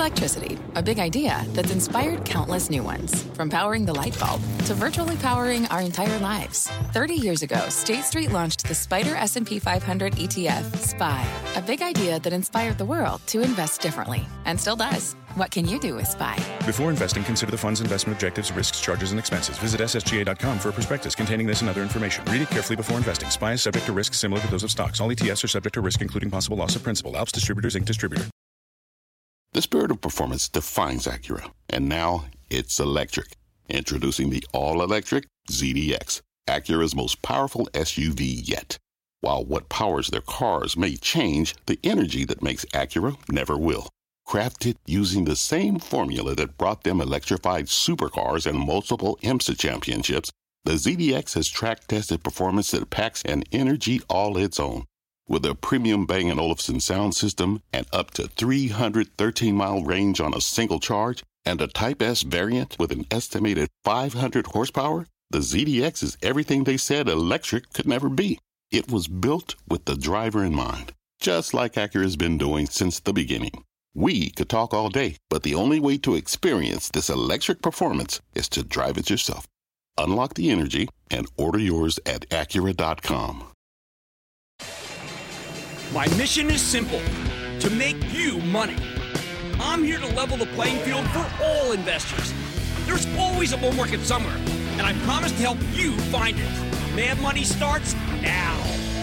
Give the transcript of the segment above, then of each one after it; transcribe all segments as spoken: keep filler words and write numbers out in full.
Electricity, a big idea that's inspired countless new ones. From powering the light bulb to virtually powering our entire lives. thirty years ago, State Street launched the Spider S and P five hundred E T F, S P Y. A big idea that inspired the world to invest differently. And still does. What can you do with S P Y? Before investing, consider the fund's investment objectives, risks, charges, and expenses. Visit S S G A dot com for a prospectus containing this and other information. Read it carefully before investing. S P Y is subject to risks similar to those of stocks. All E T Fs are subject to risk, including possible loss of principal. Alps Distributors, Incorporated. Distributor. The spirit of performance defines Acura, and now it's electric. Introducing the all-electric Z D X, Acura's most powerful S U V yet. While what powers their cars may change, the energy that makes Acura never will. Crafted using the same formula that brought them electrified supercars and multiple IMSA championships, the Z D X has track-tested performance that packs an energy all its own. With a premium Bang and Olufsen sound system and up to three hundred thirteen mile range on a single charge, and a Type S variant with an estimated five hundred horsepower, the Z D X is everything they said electric could never be. It was built with the driver in mind, just like Acura's been doing since the beginning. We could talk all day, but the only way to experience this electric performance is to drive it yourself. Unlock the energy and order yours at Acura dot com. My mission is simple, to make you money. I'm here to level the playing field for all investors. There's always a bull market somewhere, and I promise to help you find it. Mad Money starts now.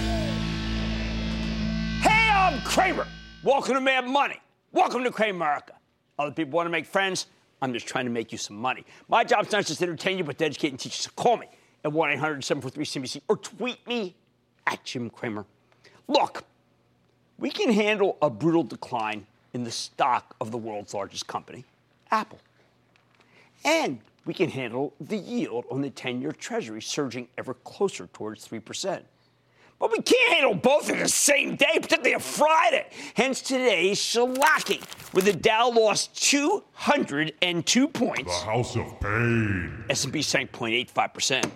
Hey, I'm Kramer. Welcome to Mad Money. Welcome to Cramerica. Other people want to make friends. I'm just trying to make you some money. My job's not just to entertain you, but to educate and teach you. So call me at one eight hundred seven four three C B C or tweet me at Jim Cramer. Look. We can handle a brutal decline in the stock of the world's largest company, Apple. And we can handle the yield on the ten-year Treasury surging ever closer towards three percent. But we can't handle both at the same day, particularly a Friday. Hence today's shellacking, where the Dow lost two hundred two points. The House of Pain. S and P sank zero point eight five percent.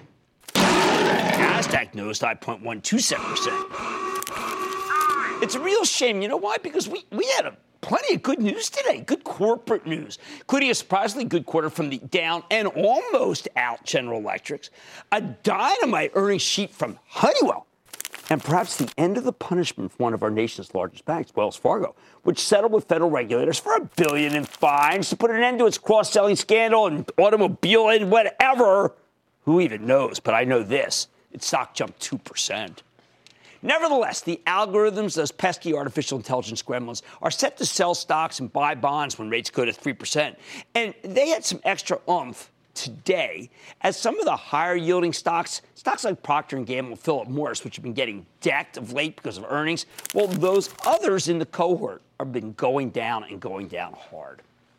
NASDAQ nosedived zero point one two seven percent. It's a real shame. You know why? Because we, we had a, plenty of good news today, good corporate news, including a surprisingly good quarter from the down and almost out General Electrics, a dynamite earnings sheet from Honeywell, and perhaps the end of the punishment for one of our nation's largest banks, Wells Fargo, which settled with federal regulators for a billion in fines to put an end to its cross-selling scandal and automobile and whatever. Who even knows? But I know this. Its stock jumped two percent. Nevertheless, the algorithms, those pesky artificial intelligence gremlins, are set to sell stocks and buy bonds when rates go to three percent. And they had some extra oomph today as some of the higher-yielding stocks, stocks like Procter and Gamble, Philip Morris, which have been getting decked of late because of earnings, well, those others in the cohort have been going down and going down hard.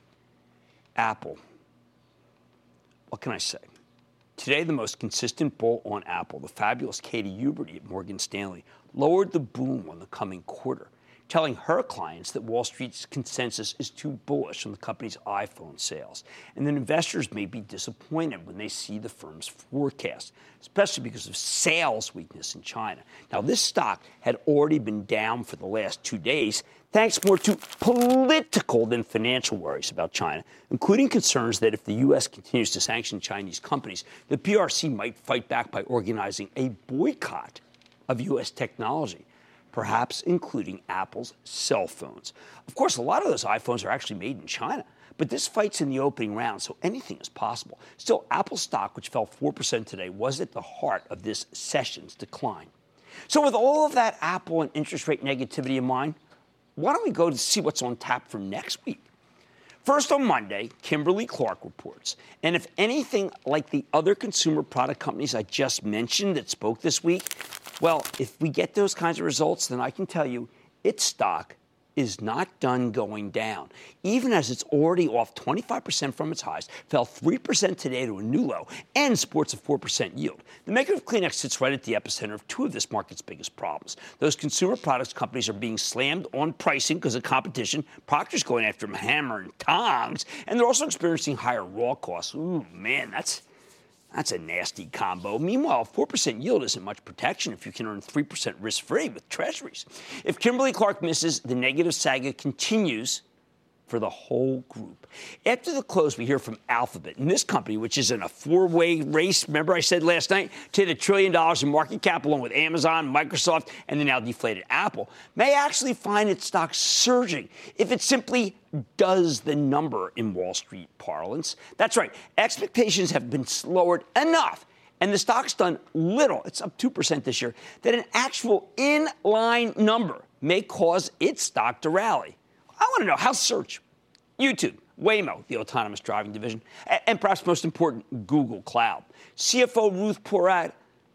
Apple. What can I say? Today, the most consistent bull on Apple, the fabulous Katie Huberty at Morgan Stanley, lowered the boom on the coming quarter, telling her clients that Wall Street's consensus is too bullish on the company's iPhone sales, and that investors may be disappointed when they see the firm's forecast, especially because of sales weakness in China. Now, this stock had already been down for the last two days, thanks more to political than financial worries about China, including concerns that if the U S continues to sanction Chinese companies, the P R C might fight back by organizing a boycott of U S technology, perhaps including Apple's cell phones. Of course, a lot of those iPhones are actually made in China, but this fight's in the opening round, so anything is possible. Still, Apple stock, which fell four percent today, was at the heart of this session's decline. So with all of that Apple and interest rate negativity in mind, why don't we go to see what's on tap for next week? First, on Monday, Kimberly-Clark reports. And if anything like the other consumer product companies I just mentioned that spoke this week, well, if we get those kinds of results, then I can tell you its stock is not done going down. Even as it's already off twenty-five percent from its highs, fell three percent today to a new low, and sports a four percent yield. The maker of Kleenex sits right at the epicenter of two of this market's biggest problems. Those consumer products companies are being slammed on pricing because of competition. Procter's going after them hammer and tongs, and they're also experiencing higher raw costs. Ooh, man, that's... That's a nasty combo. Meanwhile, four percent yield isn't much protection if you can earn three percent risk-free with treasuries. If Kimberly-Clark misses, the negative saga continues for the whole group. After the close, we hear from Alphabet, and this company, which is in a four-way race, remember I said last night, to hit a trillion dollars in market cap along with Amazon, Microsoft, and the now deflated Apple, may actually find its stock surging if it simply does the number in Wall Street parlance. That's right. Expectations have been lowered enough, and the stock's done little, it's up two percent this year, that an actual in-line number may cause its stock to rally. I want to know, how's Search, YouTube, Waymo, the autonomous driving division, and perhaps most important, Google Cloud? C F O Ruth Porat,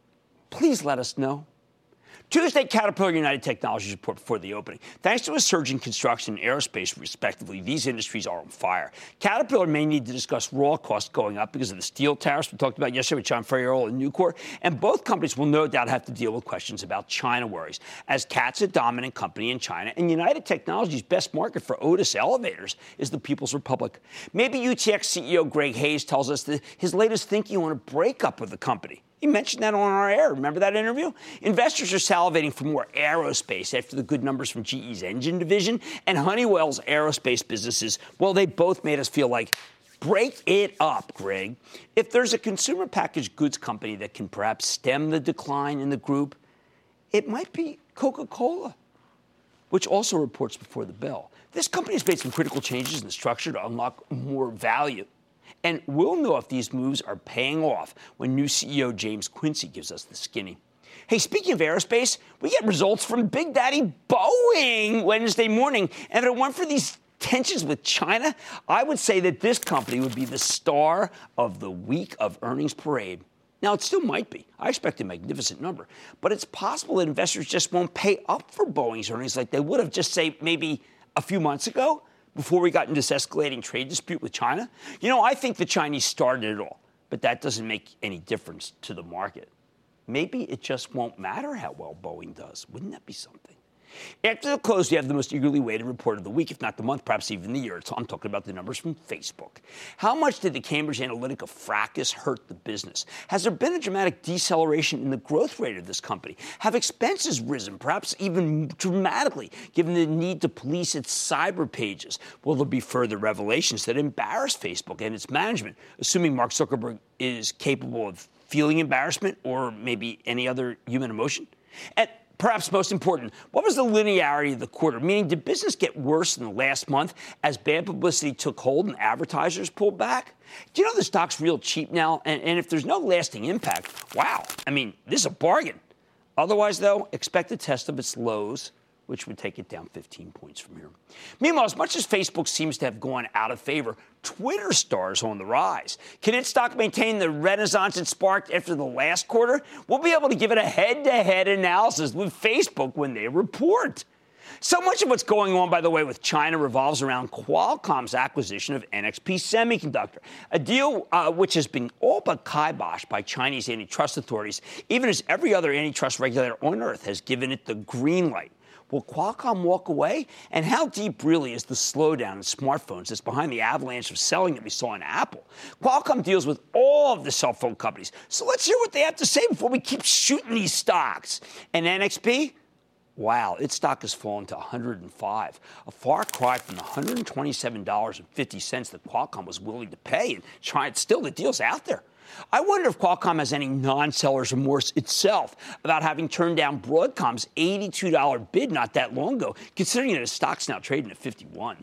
please let us know. Tuesday, Caterpillar United Technologies report before the opening. Thanks to a surge in construction and aerospace, respectively, these industries are on fire. Caterpillar may need to discuss raw costs going up because of the steel tariffs we talked about yesterday with John Ferriero and Nucor, and both companies will no doubt have to deal with questions about China worries, as C A T's a dominant company in China, and United Technologies' best market for Otis elevators is the People's Republic. Maybe U T X C E O Greg Hayes tells us that his latest thinking on a breakup with the company. He mentioned that on our air. Remember that interview? Investors are salivating for more aerospace after the good numbers from G E's engine division and Honeywell's aerospace businesses. Well, they both made us feel like, break it up, Greg. If there's a consumer packaged goods company that can perhaps stem the decline in the group, it might be Coca-Cola, which also reports before the bell. This company has made some critical changes in the structure to unlock more value. And we'll know if these moves are paying off when new C E O James Quincy gives us the skinny. Hey, speaking of aerospace, we get results from Big Daddy Boeing Wednesday morning. And if it weren't for these tensions with China, I would say that this company would be the star of the week of earnings parade. Now, it still might be. I expect a magnificent number. But it's possible that investors just won't pay up for Boeing's earnings like they would have just, say, maybe a few months ago, before we got into this escalating trade dispute with China. You know, I think the Chinese started it all, but that doesn't make any difference to the market. Maybe it just won't matter how well Boeing does. Wouldn't that be something? After the close, we have the most eagerly waited report of the week, if not the month, perhaps even the year. So I'm talking about the numbers from Facebook. How much did the Cambridge Analytica fracas hurt the business? Has there been a dramatic deceleration in the growth rate of this company? Have expenses risen, perhaps even dramatically, given the need to police its cyber pages? Will there be further revelations that embarrass Facebook and its management, assuming Mark Zuckerberg is capable of feeling embarrassment or maybe any other human emotion? And perhaps most important, what was the linearity of the quarter? Meaning, did business get worse in the last month as bad publicity took hold and advertisers pulled back? Do you know the stock's real cheap now? And, and if there's no lasting impact, wow, I mean, this is a bargain. Otherwise, though, expect a test of its lows, which would take it down fifteen points from here. Meanwhile, as much as Facebook seems to have gone out of favor, Twitter stars on the rise. Can its stock maintain the renaissance it sparked after the last quarter? We'll be able to give it a head-to-head analysis with Facebook when they report. So much of what's going on, by the way, with China revolves around Qualcomm's acquisition of N X P Semiconductor, a deal uh, which has been all but kiboshed by Chinese antitrust authorities, even as every other antitrust regulator on Earth has given it the green light. Will Qualcomm walk away? And how deep really is the slowdown in smartphones that's behind the avalanche of selling that we saw in Apple? Qualcomm deals with all of the cell phone companies. So let's hear what they have to say before we keep shooting these stocks. And N X P? Wow, its stock has fallen to one hundred five, a far cry from the one hundred twenty-seven dollars and fifty cents that Qualcomm was willing to pay. And try, still, the deal's out there. I wonder if Qualcomm has any non-seller's remorse itself about having turned down Broadcom's eighty-two dollars bid not that long ago, considering that its stock's now trading at fifty-one.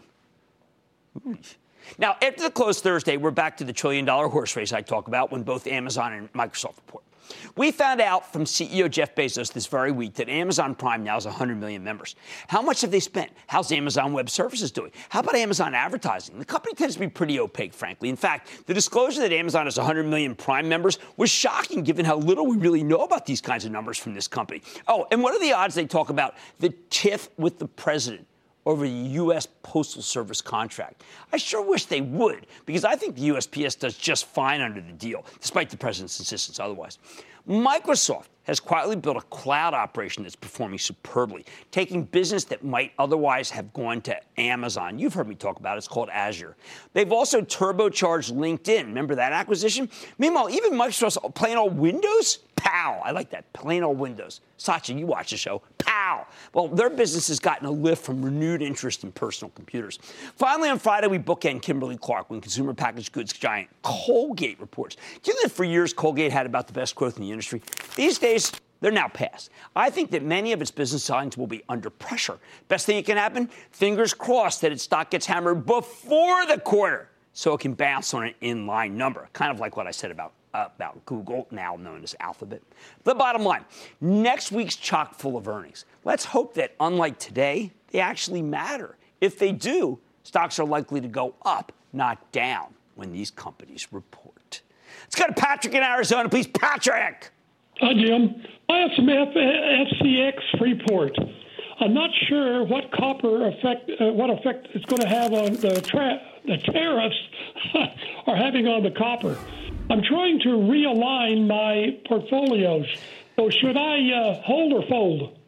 Ooh. Now, after the close Thursday, we're back to the trillion-dollar horse race I talk about when both Amazon and Microsoft report. We found out from C E O Jeff Bezos this very week that Amazon Prime now has one hundred million members. How much have they spent? How's Amazon Web Services doing? How about Amazon advertising? The company tends to be pretty opaque, frankly. In fact, the disclosure that Amazon has one hundred million Prime members was shocking given how little we really know about these kinds of numbers from this company. Oh, and what are the odds they talk about the tiff with the president over the U S Postal Service contract? I sure wish they would, because I think the U S P S does just fine under the deal, despite the president's insistence otherwise. Microsoft has quietly built a cloud operation that's performing superbly, taking business that might otherwise have gone to Amazon. You've heard me talk about it. It's called Azure. They've also turbocharged LinkedIn. Remember that acquisition? Meanwhile, even Microsoft's plain old Windows, pow. I like that, plain old Windows. Satya, you watch the show, pow. Well, their business has gotten a lift from renewed interest in personal computers. Finally, on Friday, we bookend Kimberly-Clark when consumer packaged goods giant Colgate reports. Do you know that for years Colgate had about the best growth in the industry? These days, they're now past. I think that many of its business lines will be under pressure. Best thing that can happen, fingers crossed that its stock gets hammered before the quarter so it can bounce on an inline number, kind of like what I said about Uh, about Google, now known as Alphabet. The bottom line, next week's chock full of earnings. Let's hope that, unlike today, they actually matter. If they do, stocks are likely to go up, not down, when these companies report. Let's go to Patrick in Arizona, please. Patrick! Hi, Jim. I have some F- FCX Freeport. I'm not sure what copper effect, uh, what effect it's going to have on the, tra- the tariffs are having on the copper. I'm trying to realign my portfolios. So should I uh, hold or fold?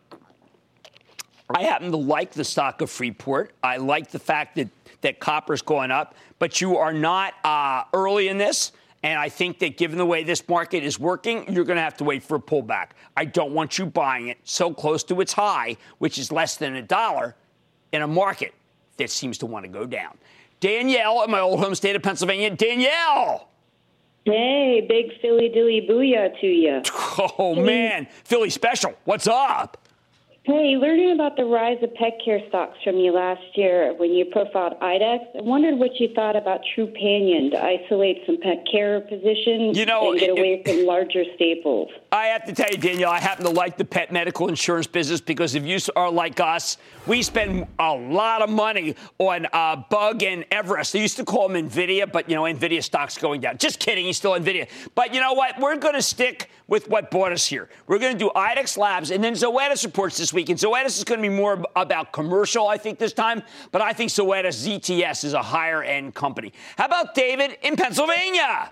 I happen to like the stock of Freeport. I like the fact that, that copper's going up, but you are not uh, early in this. And I think that given the way this market is working, you're going to have to wait for a pullback. I don't want you buying it so close to its high, which is less than a dollar, in a market that seems to want to go down. Danielle in my old home state of Pennsylvania. Danielle! Hey, big Philly dilly booyah to you. Oh, man. Philly special. What's up? Hey, learning about the rise of pet care stocks from you last year when you profiled I D E X, I wondered what you thought about Trupanion to isolate some pet care positions you know, and get it, away from larger staples. I have to tell you, Danielle, I happen to like the pet medical insurance business because if you are like us, we spend a lot of money on uh, Bug and Everest. They used to call them NVIDIA, but, you know, NVIDIA stock's going down. Just kidding, he's still NVIDIA. But you know what? We're going to stick with what brought us here. We're going to do I D E X Labs, and then Zoetis reports this week. And Zoetis is going to be more about commercial, I think, this time. But I think Zoetis Z T S is a higher-end company. How about David in Pennsylvania?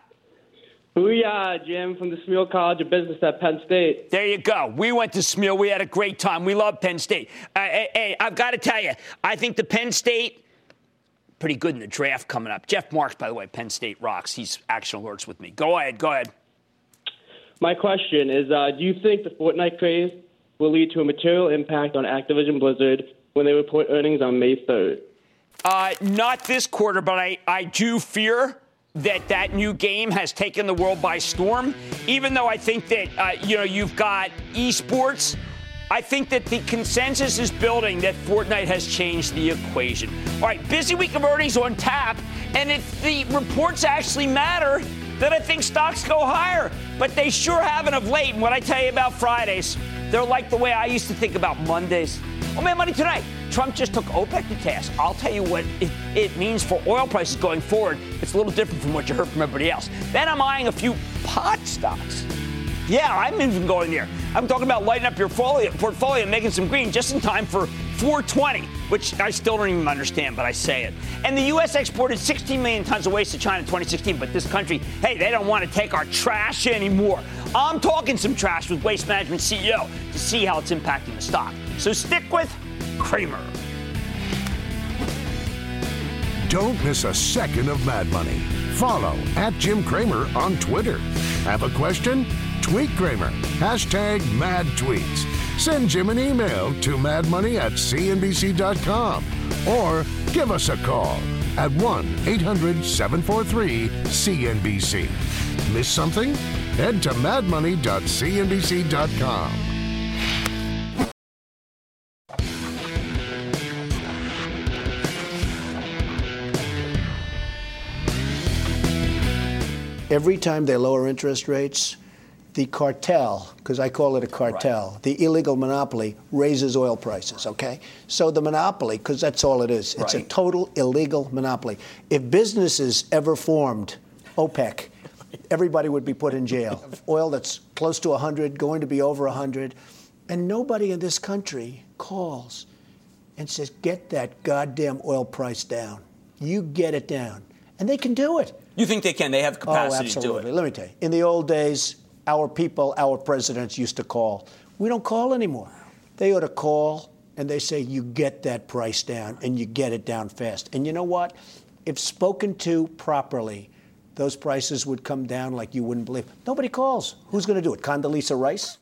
Booyah, Jim, from the Smeal College of Business at Penn State. There you go. We went to Smeal. We had a great time. We love Penn State. Uh, hey, hey, I've got to tell you, I think the Penn State, pretty good in the draft coming up. Jeff Marks, by the way, Penn State rocks. He's Action Alerts with me. Go ahead. Go ahead. My question is, uh, do you think the Fortnite craze will lead to a material impact on Activision Blizzard when they report earnings on May third? Uh, not this quarter, but I, I do fear that that new game has taken the world by storm. Even though I think that, uh, you know, you've got esports, I think that the consensus is building that Fortnite has changed the equation. All right, busy week of earnings on tap, and if the reports actually matter, then I think stocks go higher. But they sure haven't of late. And what I tell you about Fridays, they're like the way I used to think about Mondays. Oh, man, money tonight. Trump just took OPEC to task. I'll tell you what it, it means for oil prices going forward. It's a little different from what you heard from everybody else. Then I'm eyeing a few pot stocks. Yeah, I'm even going there. I'm talking about lighting up your portfolio, portfolio and making some green just in time for four twenty, which I still don't even understand, but I say it. And the U S exported sixteen million tons of waste to China in twenty sixteen, but this country, hey, they don't want to take our trash anymore. I'm talking some trash with Waste Management C E O to see how it's impacting the stock. So stick with Cramer. Don't miss a second of Mad Money. Follow at Jim Cramer on Twitter. Have a question? Tweet Cramer. Hashtag mad tweets. Send Jim an email to madmoney at c n b c dot com or give us a call at one eight hundred seven four three C N B C. Miss something? Head to mad money dot c n b c dot com. Every time they lower interest rates, the cartel, because I call it a cartel, right. the illegal monopoly raises oil prices, okay? So the monopoly, because that's all it is, it's right. a total illegal monopoly. If businesses ever formed OPEC, everybody would be put in jail. Oil that's close to one hundred, going to be over one hundred, and nobody in this country calls and says, get that goddamn oil price down. You get it down. And they can do it. You think they can? They have capacity oh, absolutely. to do it. Let me tell you. In the old days, our people, our presidents used to call. We don't call anymore. They ought to call, and they say, you get that price down, and you get it down fast. And you know what? If spoken to properly, those prices would come down like you wouldn't believe. Nobody calls. Who's going to do it? Condoleezza Rice?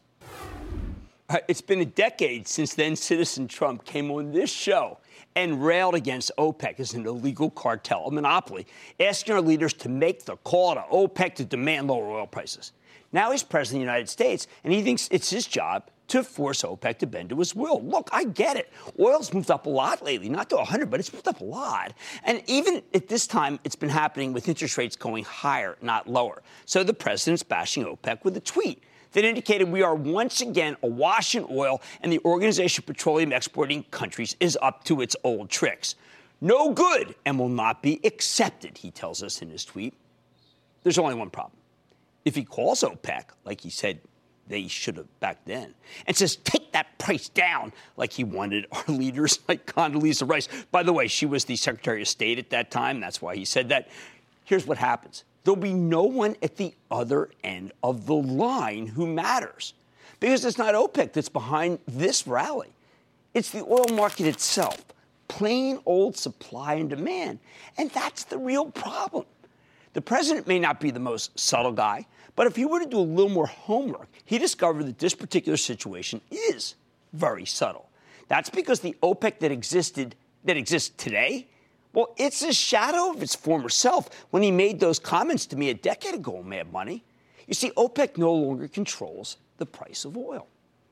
It's been a decade since then Citizen Trump came on this show and railed against OPEC as an illegal cartel, a monopoly, asking our leaders to make the call to OPEC to demand lower oil prices. Now he's president of the United States, and he thinks it's his job to force OPEC to bend to his will. Look, I get it. Oil's moved up a lot lately, not to one hundred, but it's moved up a lot. And even at this time, it's been happening with interest rates going higher, not lower. So the president's bashing OPEC with a tweet that indicated we are once again awash in oil and the Organization of Petroleum Exporting Countries is up to its old tricks. No good and will not be accepted, he tells us in his tweet. There's only one problem. If he calls OPEC, like he said they should have back then, and says take that price down like he wanted our leaders like Condoleezza Rice. By the way, she was the Secretary of State at that time. That's why he said that. Here's what happens. There'll be no one at the other end of the line who matters. Because it's not OPEC that's behind this rally. It's the oil market itself. Plain old supply and demand. And that's the real problem. The president may not be the most subtle guy, but if he were to do a little more homework, he'd discover that this particular situation is very subtle. That's because the OPEC that existed, that exists today, well, it's a shadow of its former self when he made those comments to me a decade ago on Mad Money. You see, OPEC no longer controls the price of oil.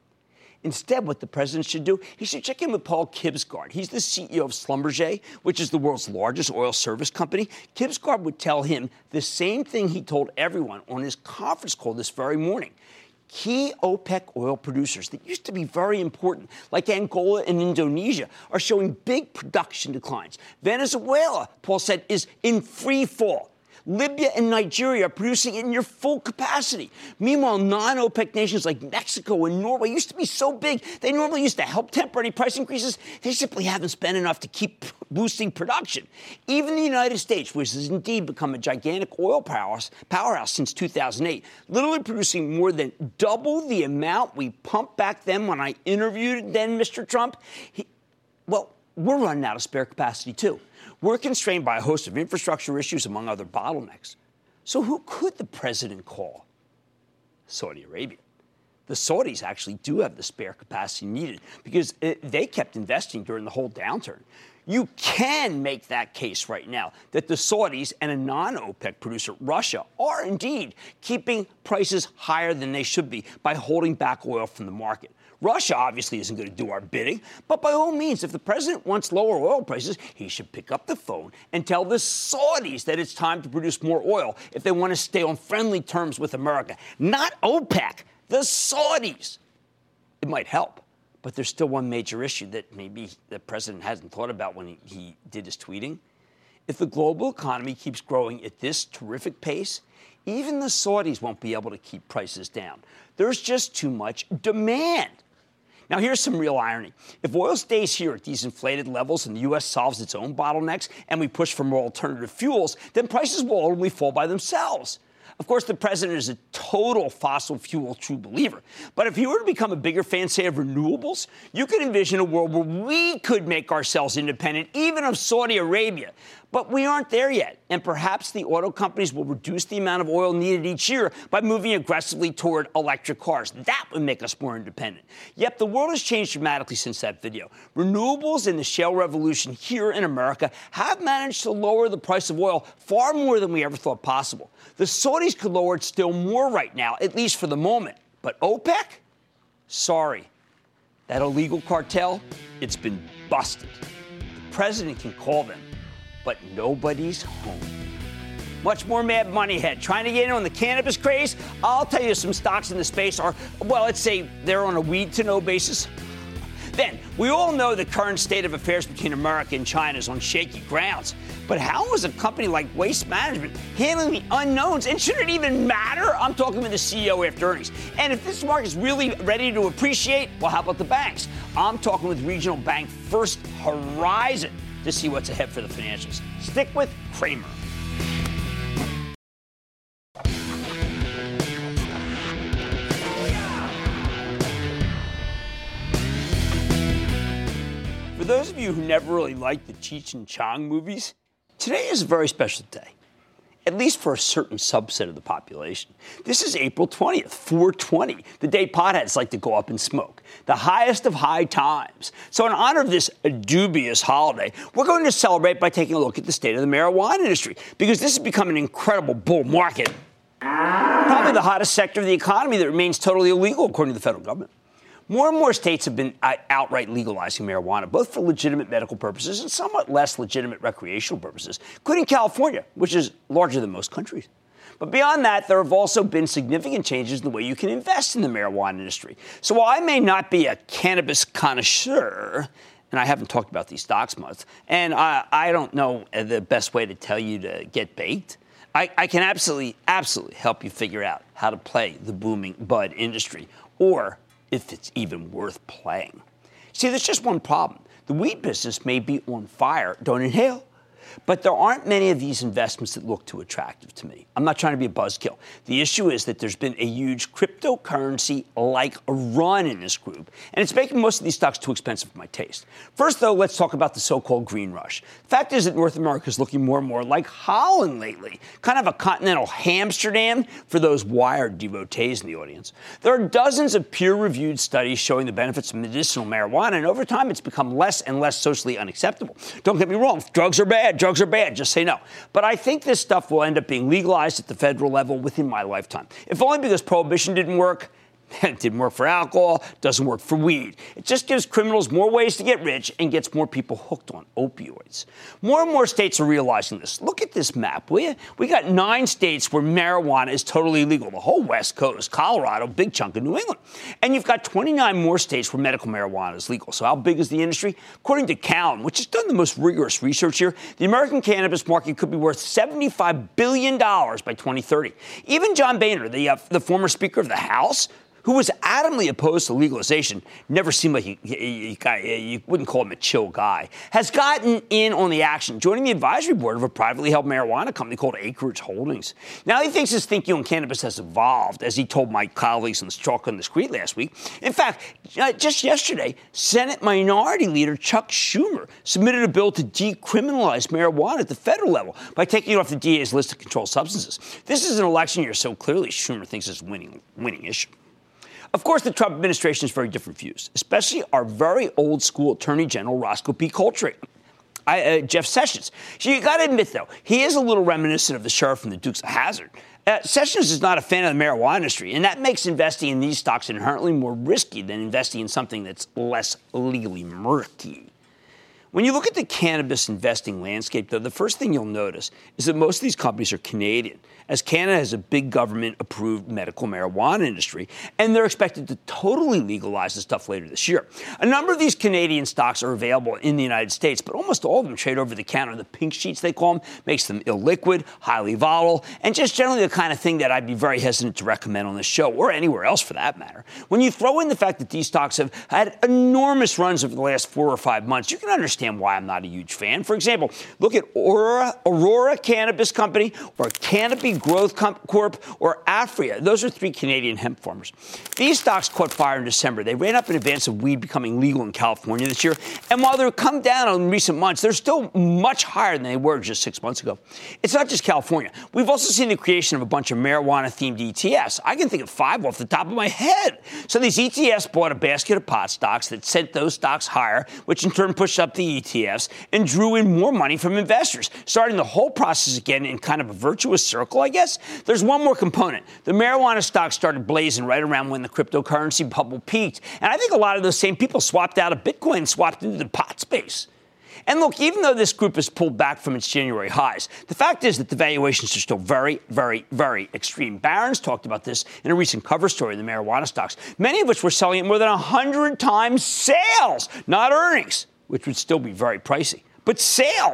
Instead, what the president should do, he should check in with Paul Kibsgaard. He's the C E O of Schlumberger, which is the world's largest oil service company. Kibsgaard would tell him the same thing he told everyone on his conference call this very morning. Key OPEC oil producers that used to be very important, like Angola and Indonesia, are showing big production declines. Venezuela, Paul said, is in free fall. Libya and Nigeria are producing at near full capacity. Meanwhile, non-OPEC nations like Mexico and Norway used to be so big, they normally used to help temper any price increases. They simply haven't spent enough to keep boosting production. Even the United States, which has indeed become a gigantic oil powerhouse, powerhouse since two thousand eight, literally producing more than double the amount we pumped back then when I interviewed then Mister Trump. He, well, we're running out of spare capacity, too. We're constrained by a host of infrastructure issues, among other bottlenecks. So who could the president call? Saudi Arabia. The Saudis actually do have the spare capacity needed because it, they kept investing during the whole downturn. You can make that case right now that the Saudis and a non-OPEC producer, Russia, are indeed keeping prices higher than they should be by holding back oil from the market. Russia obviously isn't going to do our bidding, but by all means, if the president wants lower oil prices, he should pick up the phone and tell the Saudis that it's time to produce more oil if they want to stay on friendly terms with America. Not OPEC, the Saudis. It might help, but there's still one major issue that maybe the president hasn't thought about when he, he did his tweeting. If the global economy keeps growing at this terrific pace, even the Saudis won't be able to keep prices down. There's just too much demand. Now, here's some real irony. If oil stays here at these inflated levels and the U S solves its own bottlenecks and we push for more alternative fuels, then prices will only fall by themselves. Of course, the president is a total fossil fuel true believer. But if he were to become a bigger fan, say, of renewables, you could envision a world where we could make ourselves independent, even of Saudi Arabia. But we aren't there yet, and perhaps the auto companies will reduce the amount of oil needed each year by moving aggressively toward electric cars. That would make us more independent. Yep, the world has changed dramatically since that video. Renewables and the shale revolution here in America have managed to lower the price of oil far more than we ever thought possible. The Saudis could lower it still more right now, at least for the moment. But OPEC? Sorry. That illegal cartel, it's been busted. The president can call them, but nobody's home. Much more Mad Money ahead. Trying to get in on the cannabis craze? I'll tell you some stocks in the space are, well, let's say they're on a weed-to-know basis. Then, we all know the current state of affairs between America and China is on shaky grounds. But how is a company like Waste Management handling the unknowns? And should it even matter? I'm talking with the C E O after earnings. And if this market is really ready to appreciate, well, how about the banks? I'm talking with regional bank First Horizon to see what's ahead for the financials. Stick with Cramer. you who never really liked the Cheech and Chong movies, today is a very special day, at least for a certain subset of the population. This is April twentieth, four twenty, the day potheads like to go up and smoke, the highest of high times. So in honor of this dubious holiday, we're going to celebrate by taking a look at the state of the marijuana industry, because this has become an incredible bull market, probably the hottest sector of the economy that remains totally illegal, according to the federal government. More and more states have been outright legalizing marijuana, both for legitimate medical purposes and somewhat less legitimate recreational purposes, including California, which is larger than most countries. But beyond that, there have also been significant changes in the way you can invest in the marijuana industry. So while I may not be a cannabis connoisseur, and I haven't talked about these stocks much, and I, I don't know the best way to tell you to get baked, I, I can absolutely, absolutely help you figure out how to play the booming bud industry, or if it's even worth playing. See, there's just one problem. The weed business may be on fire. Don't inhale. But there aren't many of these investments that look too attractive to me. I'm not trying to be a buzzkill. The issue is that there's been a huge cryptocurrency-like run in this group, and it's making most of these stocks too expensive for my taste. First, though, let's talk about the so-called green rush. The fact is that North America is looking more and more like Holland lately, kind of a continental Amsterdam for those wired devotees in the audience. There are dozens of peer-reviewed studies showing the benefits of medicinal marijuana, and over time it's become less and less socially unacceptable. Don't get me wrong, drugs are bad. Drugs are bad, just say no. But I think this stuff will end up being legalized at the federal level within my lifetime. If only because prohibition didn't work. It didn't work for alcohol, doesn't work for weed. It just gives criminals more ways to get rich and gets more people hooked on opioids. More and more states are realizing this. Look at this map, will you? We got nine states where marijuana is totally legal. The whole West Coast, Colorado, big chunk of New England. And you've got twenty-nine more states where medical marijuana is legal. So how big is the industry? According to Cowen, which has done the most rigorous research here, the American cannabis market could be worth seventy-five billion dollars by twenty thirty. Even John Boehner, the, uh, the former Speaker of the House, who was adamantly opposed to legalization, never seemed like he, he, he, you wouldn't call him a chill guy, has gotten in on the action, joining the advisory board of a privately held marijuana company called Acreage Holdings. Now he thinks his thinking on cannabis has evolved, as he told my colleagues in the Chalk on the Street last week. In fact, just yesterday, Senate Minority Leader Chuck Schumer submitted a bill to decriminalize marijuana at the federal level by taking it off the D A's list of controlled substances. This is an election year, so clearly Schumer thinks it's a winning, winning issue. Of course, the Trump administration has very different views, especially our very old-school Attorney General Roscoe P. Coltrane, I, uh, Jeff Sessions. So you got to admit, though, he is a little reminiscent of the sheriff from the Dukes of Hazzard. Uh, Sessions is not a fan of the marijuana industry, and that makes investing in these stocks inherently more risky than investing in something that's less legally murky. When you look at the cannabis investing landscape, though, the first thing you'll notice is that most of these companies are Canadian, as Canada has a big government-approved medical marijuana industry, and they're expected to totally legalize the stuff later this year. A number of these Canadian stocks are available in the United States, but almost all of them trade over the counter. The pink sheets, they call them, makes them illiquid, highly volatile, and just generally the kind of thing that I'd be very hesitant to recommend on this show, or anywhere else for that matter. When you throw in the fact that these stocks have had enormous runs over the last four or five months, you can understand why I'm not a huge fan. For example, look at Aurora, Aurora Cannabis Company, or Canopy Growth Corp, or Afria. Those are three Canadian hemp farmers. These stocks caught fire in December. They ran up in advance of weed becoming legal in California this year. And while they've come down in recent months, they're still much higher than they were just six months ago. It's not just California. We've also seen the creation of a bunch of marijuana-themed E T Fs. I can think of five off the top of my head. So these E T Fs bought a basket of pot stocks that sent those stocks higher, which in turn pushed up the E T Fs and drew in more money from investors, starting the whole process again in kind of a virtuous circle, I guess. There's one more component. The marijuana stocks started blazing right around when the cryptocurrency bubble peaked. And I think a lot of those same people swapped out of Bitcoin and swapped into the pot space. And look, even though this group has pulled back from its January highs, the fact is that the valuations are still very, very, very extreme. Barron's talked about this in a recent cover story of the marijuana stocks, many of which were selling at more than one hundred times sales, not earnings, which would still be very pricey. But sales,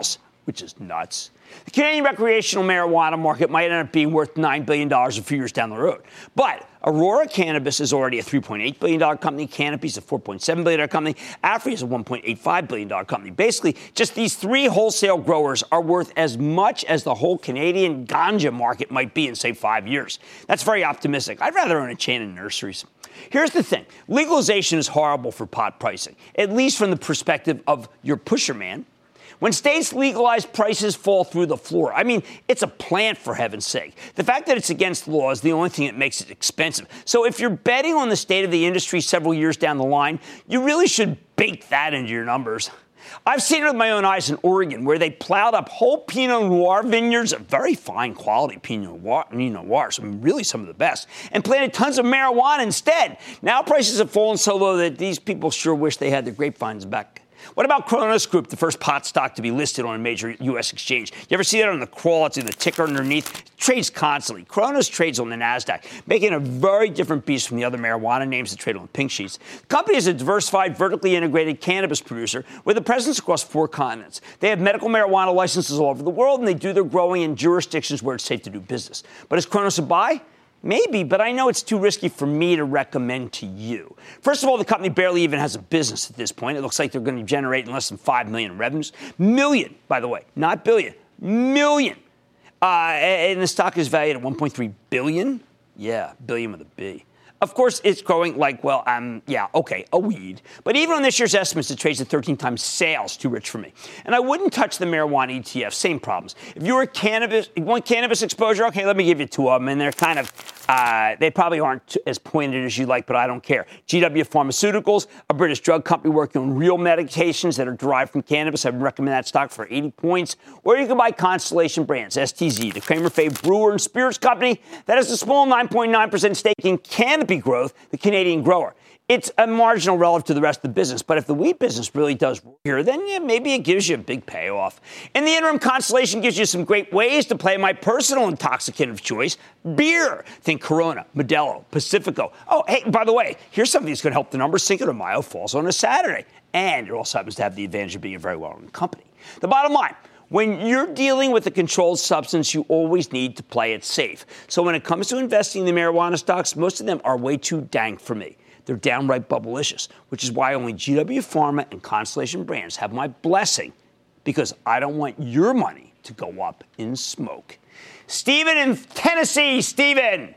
which is nuts. The Canadian recreational marijuana market might end up being worth nine billion dollars a few years down the road. But Aurora Cannabis is already a three point eight billion dollars company. Canopy is a four point seven billion dollars company. Aphria is a one point eight five billion dollars company. Basically, just these three wholesale growers are worth as much as the whole Canadian ganja market might be in, say, five years. That's very optimistic. I'd rather own a chain of nurseries. Here's the thing. Legalization is horrible for pot pricing, at least from the perspective of your pusher man. When states legalize, prices fall through the floor. I mean, it's a plant, for heaven's sake. The fact that it's against the law is the only thing that makes it expensive. So if you're betting on the state of the industry several years down the line, you really should bake that into your numbers. I've seen it with my own eyes in Oregon, where they plowed up whole Pinot Noir vineyards, of very fine quality Pinot Noir, Pinot Noirs, I mean, really some of the best, and planted tons of marijuana instead. Now prices have fallen so low that these people sure wish they had their grapevines back. What about Cronos Group, the first pot stock to be listed on a major U S exchange? You ever see that on the crawl? It's in the ticker underneath. It trades constantly. Cronos trades on the NASDAQ, making a very different beast from the other marijuana names that trade on the pink sheets. The company is a diversified, vertically integrated cannabis producer with a presence across four continents. They have medical marijuana licenses all over the world, and they do their growing in jurisdictions where it's safe to do business. But is Cronos a buy? Maybe, but I know it's too risky for me to recommend to you. First of all, the company barely even has a business at this point. It looks like they're going to generate less than five million in revenues. Million, by the way, not billion. Million. Uh, and the stock is valued at one point three billion. Yeah, billion with a B. Of course, it's growing like, well, um, yeah, okay, a weed. But even on this year's estimates, it trades at thirteen times sales. Too rich for me. And I wouldn't touch the marijuana E T F. Same problems. If you're a cannabis, you want cannabis exposure, okay, let me give you two of them. And they're kind of, uh, they probably aren't as pointed as you like, but I don't care. G W Pharmaceuticals, a British drug company working on real medications that are derived from cannabis. I would recommend that stock for eighty points. Or you can buy Constellation Brands, S T Z, the Kramer Fave Brewer and Spirits company that has a small nine point nine percent stake in Canopy Growth, the Canadian grower. It's a marginal relative to the rest of the business, but if the wheat business really does work here, then yeah, maybe it gives you a big payoff. In the interim, Constellation gives you some great ways to play my personal intoxicant of choice, beer. Think Corona, Modelo, Pacifico. Oh, hey, by the way, here's something that's going to help the numbers. Cinco de Mayo falls on a Saturday, and it also happens to have the advantage of being a very well-run company. The bottom line, when you're dealing with a controlled substance, you always need to play it safe. So when it comes to investing in the marijuana stocks, most of them are way too dank for me. They're downright bubblicious, which is why only G W Pharma and Constellation Brands have my blessing, because I don't want your money to go up in smoke. Stephen in Tennessee. Stephen.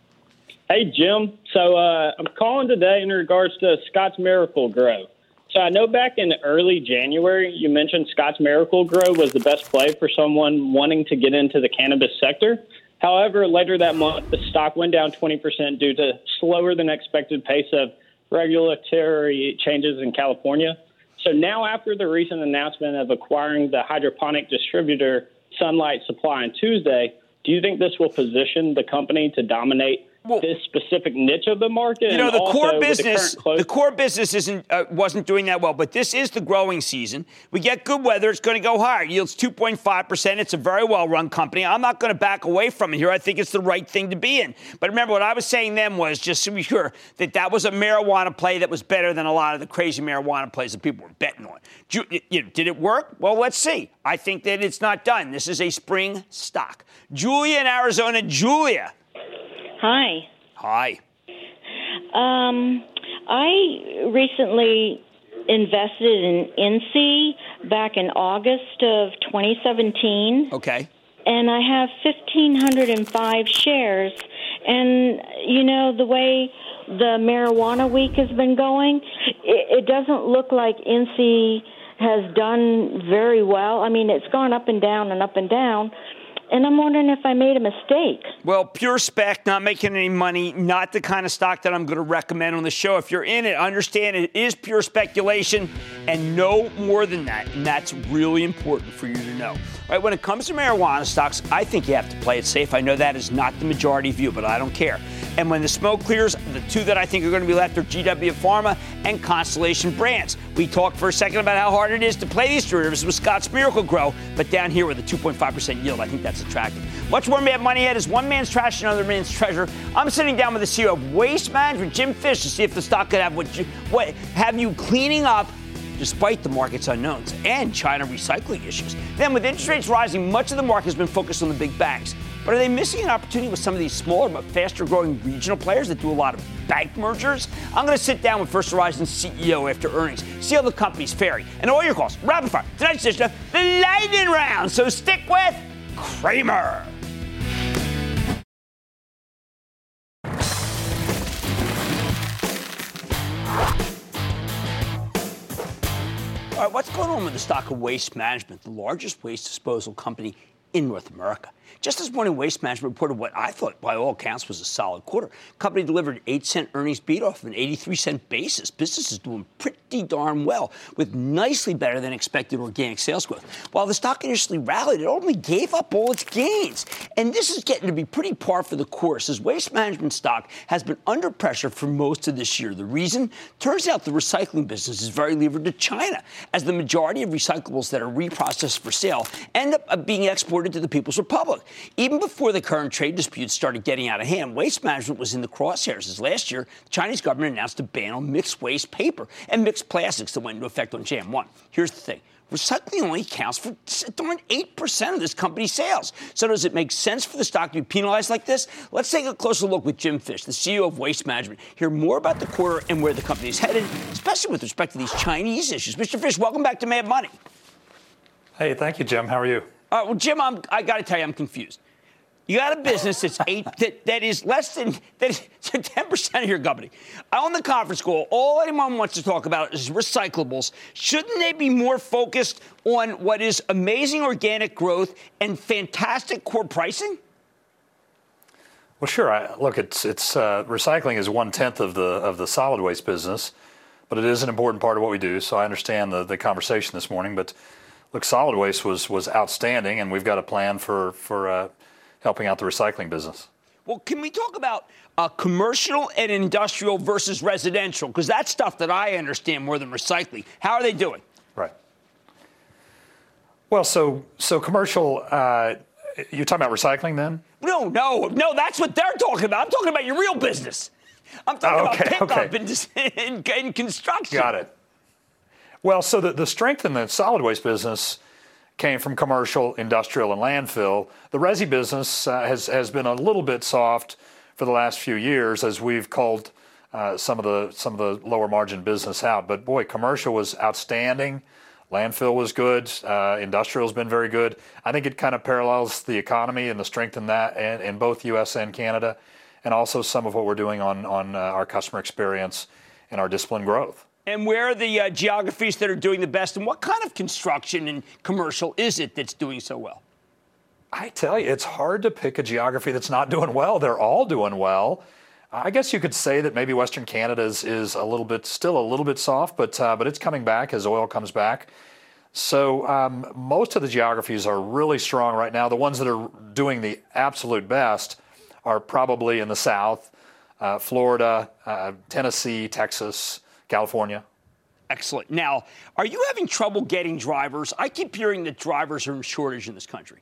Hey, Jim. So uh, I'm calling today in regards to Scotts Miracle-Gro. So I know back in early January, you mentioned Scotts Miracle-Gro was the best play for someone wanting to get into the cannabis sector. However, later that month, the stock went down twenty percent due to slower than expected pace of regulatory changes in California. So now, after the recent announcement of acquiring the hydroponic distributor Sunlight Supply on Tuesday, do you think this will position the company to dominate well, this specific niche of the market? You know, and the core business, the, the core business isn't uh, wasn't doing that well, but this is the growing season. We get good weather; it's going to go higher. Yields two point five percent. It's a very well-run company. I'm not going to back away from it here. I think it's the right thing to be in. But remember, what I was saying then was just to be sure that that was a marijuana play that was better than a lot of the crazy marijuana plays that people were betting on. Ju- you know, did it work? Well, let's see. I think that it's not done. This is a spring stock. Julia in Arizona. Julia. Hi. Hi. Um, I recently invested in N C back in August of twenty seventeen. Okay. And I have one thousand five hundred five shares. And, you know, the way the marijuana week has been going, it, it doesn't look like N C has done very well. I mean, it's gone up and down and up and down. And I'm wondering if I made a mistake. Well, pure spec, not making any money, not the kind of stock that I'm going to recommend on the show. If you're in it, understand it is pure speculation and no more than that. And that's really important for you to know. All right, when it comes to marijuana stocks, I think you have to play it safe. I know that is not the majority view, but I don't care. And when the smoke clears, the two that I think are going to be left are G W Pharma and Constellation Brands. We talked for a second about how hard it is to play these derivatives with Scotts Miracle-Gro, but down here with a two point five percent yield, I think that's attractive. Much more Mad Money Ahead is one man's trash, another man's treasure. I'm sitting down with the C E O of Waste Management, Jim Fish, to see if the stock could have what, you, what have you cleaning up despite the market's unknowns and China recycling issues. Then, with interest rates rising, much of the market has been focused on the big banks. But are they missing an opportunity with some of these smaller but faster-growing regional players that do a lot of bank mergers? I'm going to sit down with First Horizon's C E O after earnings, see how the company's faring, and all your calls. Rapid fire. Tonight's edition of the Lightning Round. So stick with Cramer. All right, what's going on with the stock of Waste Management, the largest waste disposal company in North America? Just this morning, Waste Management reported what I thought, by all accounts, was a solid quarter. The company delivered an eight cent earnings beat off of an eighty-three cent basis. Business is doing pretty darn well, with nicely better than expected organic sales growth. While the stock initially rallied, it only gave up all its gains. And this is getting to be pretty par for the course, as Waste Management stock has been under pressure for most of this year. The reason? Turns out the recycling business is very levered to China, as the majority of recyclables that are reprocessed for sale end up being exported to the People's Republic. Even before the current trade disputes started getting out of hand, Waste Management was in the crosshairs, as last year, the Chinese government announced a ban on mixed waste paper and mixed plastics that went into effect on January first. Here's the thing. Recycling only accounts for darn eight percent of this company's sales. So does it make sense for the stock to be penalized like this? Let's take a closer look with Jim Fish, the C E O of Waste Management. Hear more about the quarter and where the company is headed, especially with respect to these Chinese issues. Mister Fish, welcome back to Mad Money. Hey, thank you, Jim. How are you? All right, well, Jim, I'm, I got to tell you, I'm confused. You got a business that's eight that, that is less than that is ten percent of your company. On the conference call, all anyone wants to talk about is recyclables. Shouldn't they be more focused on what is amazing organic growth and fantastic core pricing? Well, sure. I, look, it's it's uh, recycling is one tenth of the of the solid waste business, but it is an important part of what we do. So I understand the, the conversation this morning. But look, solid waste was was outstanding, and we've got a plan for for. Uh, helping out the recycling business. Well, can we talk about uh, commercial and industrial versus residential? Because that's stuff that I understand more than recycling. How are they doing? Right. Well, so so commercial, uh, you're talking about recycling then? No, no, no, that's what they're talking about. I'm talking about your real business. I'm talking oh, okay, about pickup okay. in, in, in construction. Got it. Well, so the, the strength in the solid waste business came from commercial, industrial, and landfill. The resi business uh, has has been a little bit soft for the last few years as we've culled uh, some of the some of the lower margin business out. But boy, commercial was outstanding. Landfill was good. Uh, industrial has been very good. I think it kind of parallels the economy and the strength in that in, in both U S and Canada, and also some of what we're doing on on uh, our customer experience and our disciplined growth. And where are the uh, geographies that are doing the best? And what kind of construction and commercial is it that's doing so well? I tell you, it's hard to pick a geography that's not doing well. They're all doing well. I guess you could say that maybe Western Canada is, is a little bit, still a little bit soft, but uh, but it's coming back as oil comes back. So um, most of the geographies are really strong right now. The ones that are doing the absolute best are probably in the South, uh, Florida, uh, Tennessee, Texas, California. Excellent. Now, are you having trouble getting drivers? I keep hearing that drivers are in shortage in this country.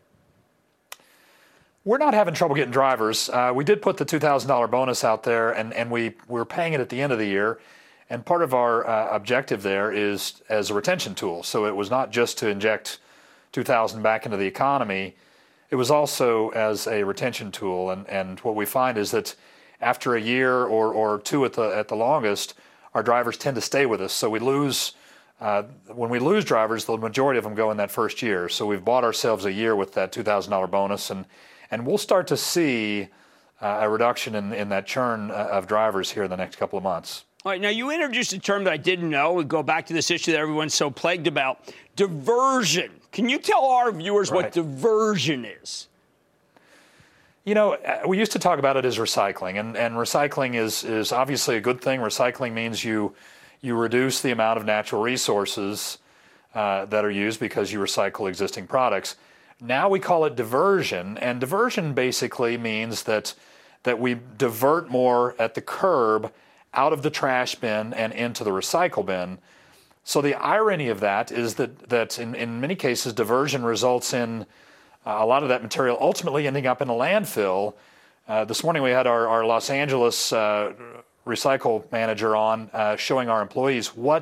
We're not having trouble getting drivers. Uh, we did put the two thousand dollars bonus out there, and, and we, we're paying it at the end of the year. And part of our uh, objective there is as a retention tool. So it was not just to inject two thousand dollars back into the economy. It was also as a retention tool. And, and what we find is that after a year or, or two at the at the longest, our drivers tend to stay with us. So we lose, uh, when we lose drivers, the majority of them go in that first year. So we've bought ourselves a year with that two thousand dollars bonus, and, and we'll start to see uh, a reduction in, in that churn of drivers here in the next couple of months. All right, now you introduced a term that I didn't know. We go back to this issue that everyone's so plagued about, diversion. Can you tell our viewers right. what diversion is? You know, we used to talk about it as recycling, and, and recycling is, is obviously a good thing. Recycling means you you reduce the amount of natural resources uh, that are used because you recycle existing products. Now we call it diversion, and diversion basically means that that we divert more at the curb out of the trash bin and into the recycle bin. So the irony of that is that, that in, in many cases, diversion results in Uh, a lot of that material ultimately ending up in a landfill. Uh, this morning we had our, our Los Angeles uh, recycle manager on uh, showing our employees what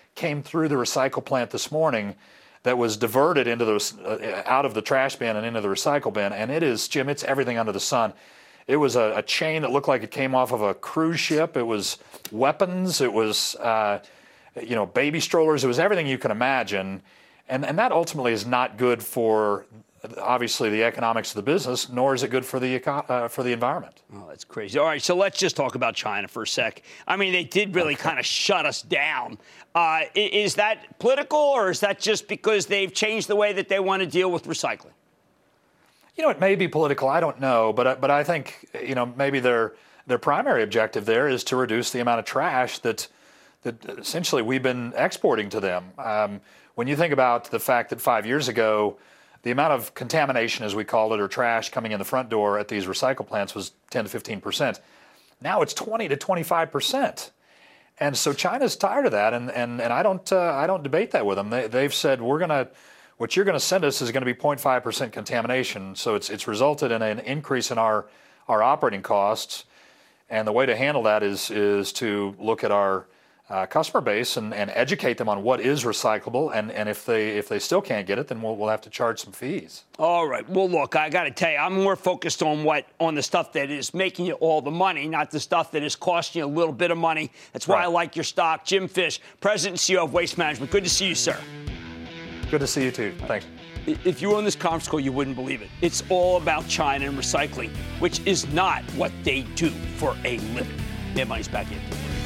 came through the recycle plant this morning that was diverted into the uh, out of the trash bin and into the recycle bin, and it is, Jim, it's everything under the sun. It was a, a chain that looked like it came off of a cruise ship. It was weapons. It was, uh, you know, baby strollers. It was everything you can imagine, and and that ultimately is not good for, obviously, the economics of the business, nor is it good for the eco- uh, for the environment. Oh, that's crazy. All right, so let's just talk about China for a sec. I mean, they did really okay. kind of shut us down. Uh, is that political, or is that just because they've changed the way that they want to deal with recycling? You know, it may be political. I don't know, but but I think, you know, maybe their their primary objective there is to reduce the amount of trash that that essentially we've been exporting to them. Um, when you think about the fact that five years ago, the amount of contamination, as we call it, or trash coming in the front door at these recycle plants was ten to fifteen percent. Now it's twenty to twenty-five percent. And so China's tired of that, and and, and I don't uh, I don't debate that with them. They, they've said, we're going to, what you're going to send us is going to be zero point five percent contamination. So it's it's resulted in an increase in our our operating costs, and the way to handle that is is to look at our Uh, customer base and, and educate them on what is recyclable, and, and if they if they still can't get it, then we'll we'll have to charge some fees. All right. Well, look, I got to tell you, I'm more focused on what on the stuff that is making you all the money, not the stuff that is costing you a little bit of money. That's why right. I like your stock. Jim Fish, President and C E O of Waste Management. Good to see you, sir. Good to see you too. Thanks. If you were on this conference call, you wouldn't believe it. It's all about China and recycling, which is not what they do for a living. Their money's back in.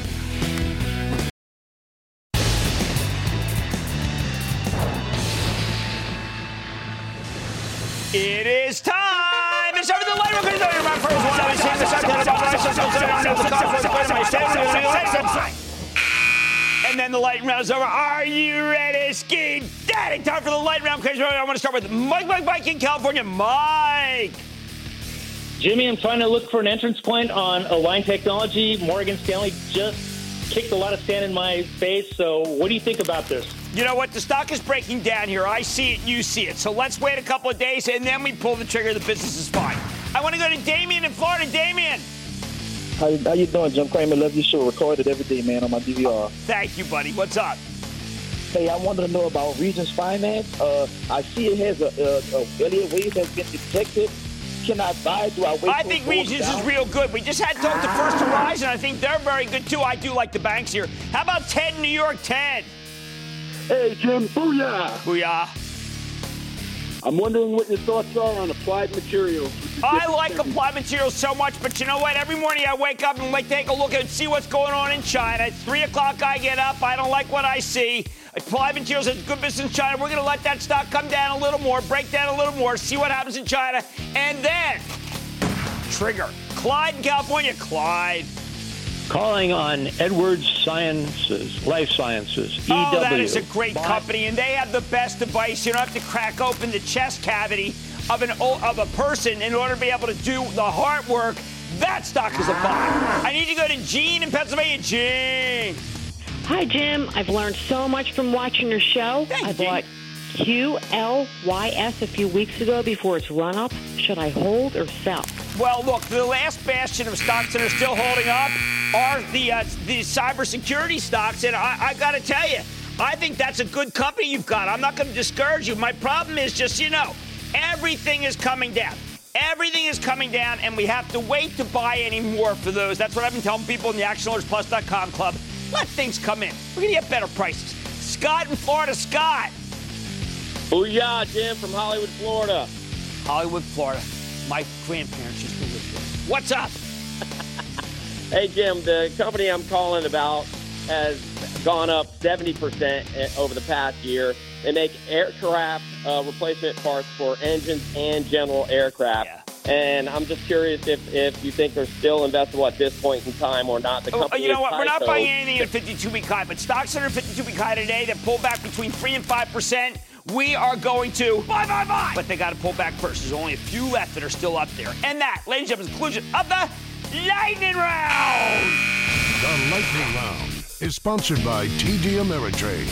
It is time. It's over the light. We're going to do my first one. I was saying the and then the lightning round is over. Are you ready, Ski Daddy? Time for the lightning round. I want to start with Mike, Mike, Mike in California. Mike. Jimmy, I'm trying to look for an entrance point on Align Technology. Morgan Stanley just kicked a lot of sand in my face. So what do you think about this? You know what? The stock is breaking down here. I see it, you see it. So let's wait a couple of days, and then we pull the trigger. The business is fine. I want to go to Damien in Florida. Damien. How, how you doing, Jim Cramer? Love your show. Recorded every day, man, on my D V R. Oh, thank you, buddy. What's up? Hey, I wanted to know about Regions Finance. Uh, I see it has a, a, a Elliott wave has been detected. Can I buy? Do I wait? I think Regions is real good. We just had talked to First Horizon. I think they're very good, too. I do like the banks here. How about Ted in New York? Ted. Hey, Jim, booyah! Booyah. I'm wondering what your thoughts are on Applied Materials. I like Applied Materials so much, but you know what? Every morning I wake up and like take a look and see what's going on in China. It's three o'clock, I get up. I don't like what I see. Applied Materials has good business in China. We're going to let that stock come down a little more, break down a little more, see what happens in China, and then trigger. Clyde in California. Clyde. Calling on Edwards Sciences, Life Sciences, E W. Oh, that is a great company, and they have the best device. You don't have to crack open the chest cavity of an of a person in order to be able to do the heart work. That stock is a buy. I need to go to Gene in Pennsylvania. Gene. Hi, Jim. I've learned so much from watching your show. Thank I you. bought Q L Y S a few weeks ago before its run-up. Should I hold or sell? Well, look, the last bastion of stocks that are still holding up are the uh, the cybersecurity stocks, and I, I got to tell you, I think that's a good company you've got. I'm not going to discourage you. My problem is just, you know, everything is coming down. Everything is coming down, and we have to wait to buy any more for those. That's what I've been telling people in the action alerts plus dot com club. Let things come in. We're going to get better prices. Scott in Florida. Scott. Booyah, Jim, from Hollywood, Florida. Hollywood, Florida. My grandparents used to live there. What's up? Hey, Jim, the company I'm calling about has gone up seventy percent over the past year. They make aircraft uh, replacement parts for engines and general aircraft. Yeah. And I'm just curious if, if you think they're still investable at this point in time or not. The company oh, you know is what? We're not so buying anything at fifty-two week high, but stocks under fifty-two week high today that pull back between three and five percent. We are going to buy, buy, buy. But they got to pull back first. There's only a few left that are still up there. And that, ladies and gentlemen, is the conclusion of the Lightning Round. The Lightning Round is sponsored by T D Ameritrade.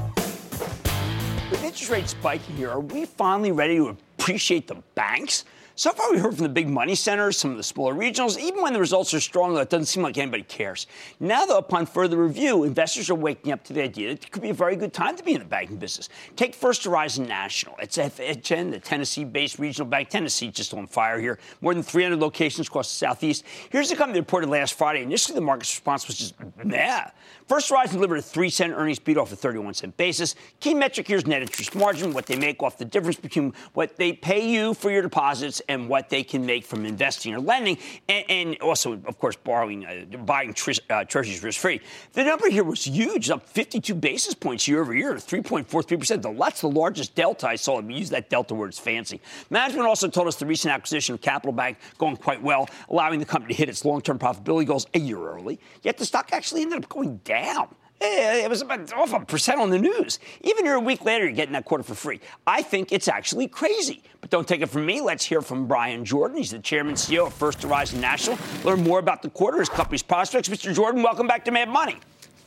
With interest rates spiking here, are we finally ready to appreciate the banks? So far, we heard from the big money centers, some of the smaller regionals. Even when the results are strong, though, it doesn't seem like anybody cares. Now, though, upon further review, investors are waking up to the idea that it could be a very good time to be in the banking business. Take First Horizon National. It's F H N, the Tennessee-based regional bank. Tennessee just on fire here. More than three hundred locations across the Southeast. Here's the company that reported last Friday. Initially, the market's response was just, nah. First Horizon delivered a three cent earnings beat off a thirty-one cent basis. Key metric here is net interest margin, what they make off the difference between what they pay you for your deposits and what they can make from investing or lending, and, and also, of course, borrowing, uh, buying tre- uh, treasuries risk-free. The number here was huge, up fifty-two basis points year over year to three point four three percent. That's the largest delta I saw. We use that delta word, it's fancy. Management also told us the recent acquisition of Capital Bank going quite well, allowing the company to hit its long-term profitability goals a year early. Yet the stock actually ended up going down. It was about off a percent on the news. Even here a week later, you're getting that quarter for free. I think it's actually crazy. But don't take it from me. Let's hear from Brian Jordan. He's the chairman and C E O of First Horizon National. Learn more about the quarter, his company's prospects. Mister Jordan, welcome back to Mad Money.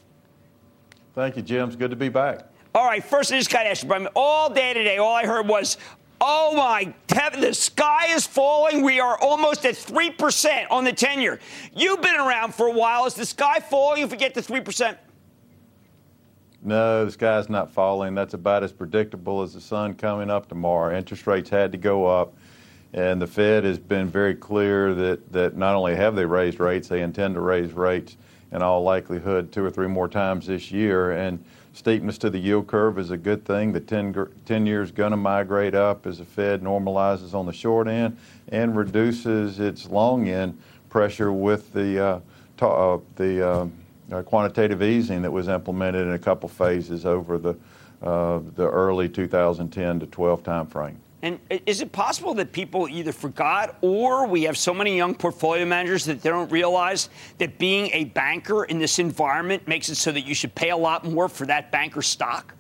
Thank you, Jim. It's good to be back. All right, first, I just got to ask you, Brian, all day today, all I heard was, oh, my heaven, the sky is falling. We are almost at three percent on the ten-year. You've been around for a while. Is the sky falling if we get to three percent? No, the sky's not falling. That's about as predictable as the sun coming up tomorrow. Interest rates had to go up, and the Fed has been very clear that, that not only have they raised rates, they intend to raise rates in all likelihood two or three more times this year. And steepness to the yield curve is a good thing. The ten, ten years going to migrate up as the Fed normalizes on the short end and reduces its long end pressure with the uh, ta- uh, the uh, Uh, quantitative easing that was implemented in a couple phases over the uh, the early two thousand ten to twelve timeframe. And is it possible that people either forgot or we have so many young portfolio managers that they don't realize that being a banker in this environment makes it so that you should pay a lot more for that banker's stock?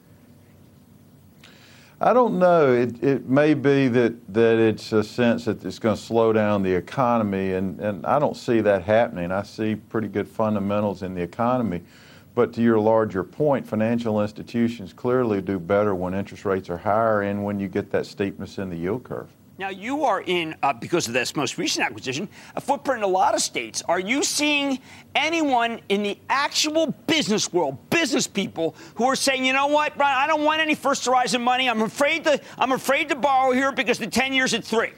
I don't know. It, it may be that, that it's a sense that it's going to slow down the economy, and, and I don't see that happening. I see pretty good fundamentals in the economy. But to your larger point, financial institutions clearly do better when interest rates are higher and when you get that steepness in the yield curve. Now, you are in, uh, because of this most recent acquisition, a footprint in a lot of states. Are you seeing anyone in the actual business world, business people, who are saying, you know what, Brian, I don't want any First Horizon money. I'm afraid to, I'm afraid to borrow here because the ten years at three?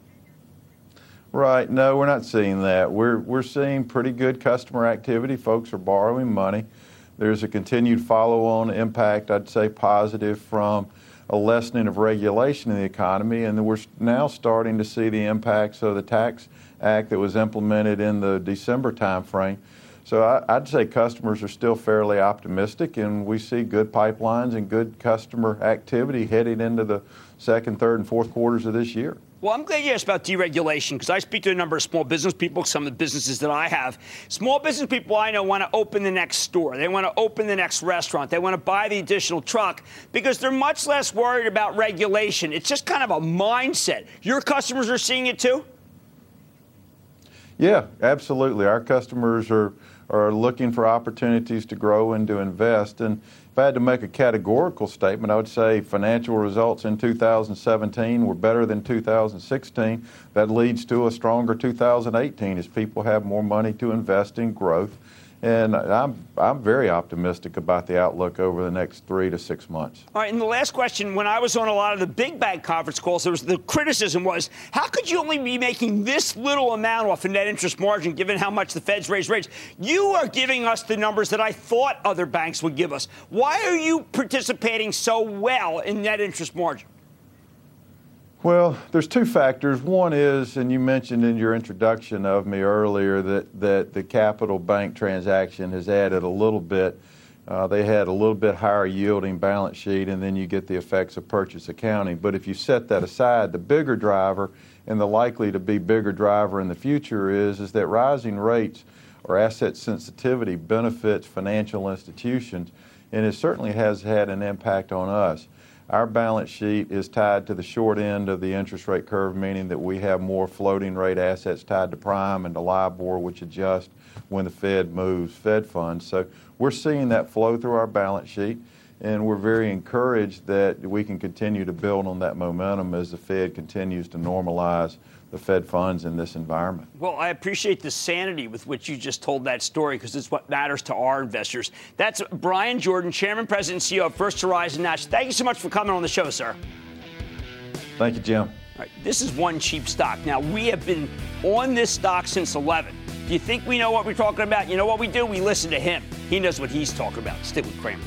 Right. No, we're not seeing that. We're, we're seeing pretty good customer activity. Folks are borrowing money. There's a continued follow-on impact, I'd say positive, from a lessening of regulation in the economy, and we're now starting to see the impacts of the Tax Act that was implemented in the December timeframe. So I, I'd say customers are still fairly optimistic, and we see good pipelines and good customer activity heading into the second, third, and fourth quarters of this year. Well, I'm glad you asked about deregulation because I speak to a number of small business people, some of the businesses that I have. Small business people I know want to open the next store. They want to open the next restaurant. They want to buy the additional truck because they're much less worried about regulation. It's just kind of a mindset. Your customers are seeing it too? Yeah, absolutely. Our customers are, are looking for opportunities to grow and to invest. And if I had to make a categorical statement, I would say financial results in two thousand seventeen were better than two thousand sixteen. That leads to a stronger two thousand eighteen as people have more money to invest in growth. And I'm I'm very optimistic about the outlook over the next three to six months. All right, and the last question, when I was on a lot of the big bank conference calls, there was the criticism was, how could you only be making this little amount off a net interest margin given how much the Fed's raised rates? You are giving us the numbers that I thought other banks would give us. Why are you participating so well in net interest margin? Well, there's two factors. One is, and you mentioned in your introduction of me earlier, that, that the Capital Bank transaction has added a little bit. Uh, they had a little bit higher yielding balance sheet, and then you get the effects of purchase accounting. But if you set that aside, the bigger driver, and the likely to be bigger driver in the future is, is that rising rates or asset sensitivity benefits financial institutions, and it certainly has had an impact on us. Our balance sheet is tied to the short end of the interest rate curve, meaning that we have more floating rate assets tied to prime and to LIBOR, which adjust when the Fed moves Fed funds. So we're seeing that flow through our balance sheet. and we're very encouraged that we can continue to build on that momentum as the Fed continues to normalize the Fed funds in this environment. Well, I appreciate the sanity with which you just told that story because it's what matters to our investors. That's Bryan Jordan, Chairman, President, and C E O of First Horizon National. Thank you so much for coming on the show, sir. Thank you, Jim. All right, this is one cheap stock. Now, we have been on this stock since eleven. Do you think we know what we're talking about? You know what we do? We listen to him. He knows what he's talking about. Stick with Cramer.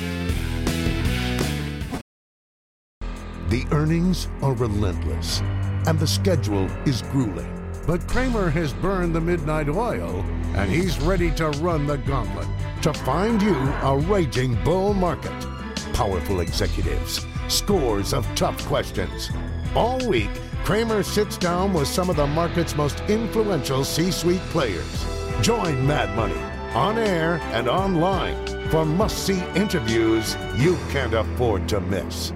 The earnings are relentless, and the schedule is grueling. But Cramer has burned the midnight oil, and he's ready to run the gauntlet to find you a raging bull market. Powerful executives, scores of tough questions. All week, Cramer sits down with some of the market's most influential C-suite players. Join Mad Money on air and online for must-see interviews you can't afford to miss.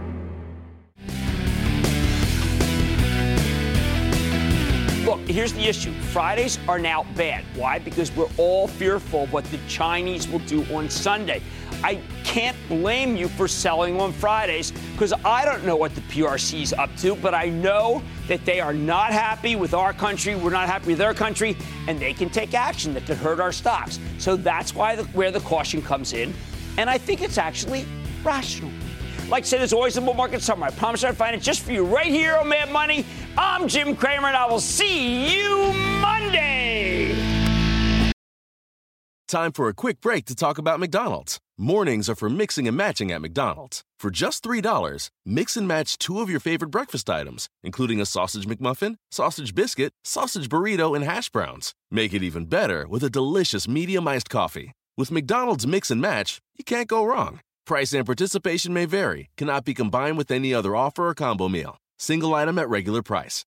Look, here's the issue. Fridays are now bad. Why? Because we're all fearful of what the Chinese will do on Sunday. I can't blame you for selling on Fridays because I don't know what the P R C's up to, but I know that they are not happy with our country. We're not happy with their country, and they can take action that could hurt our stocks. So that's why the, where the caution comes in, and I think it's actually rational. Like I said, there's always a bull market somewhere. I promise I'll find it just for you right here on Mad Money. I'm Jim Cramer, and I will see you Monday. Time for a quick break to talk about McDonald's. Mornings are for mixing and matching at McDonald's. For just three dollars, mix and match two of your favorite breakfast items, including a sausage McMuffin, sausage biscuit, sausage burrito, and hash browns. Make it even better with a delicious medium iced coffee. With McDonald's Mix and Match, you can't go wrong. Price and participation may vary, cannot be combined with any other offer or combo meal. Single item at regular price.